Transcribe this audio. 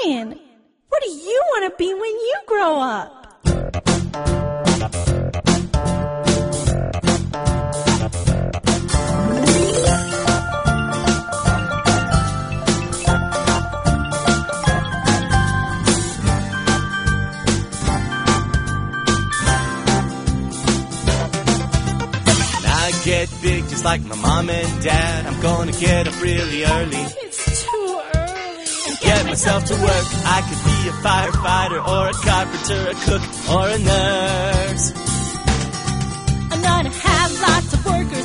Brian, what do you want to be when you grow up? Get big just like my mom and dad. I'm gonna get up really early. It's too early. Get myself to work. I could be a firefighter or a carpenter, a cook or a nurse. I'm gonna have lots of workers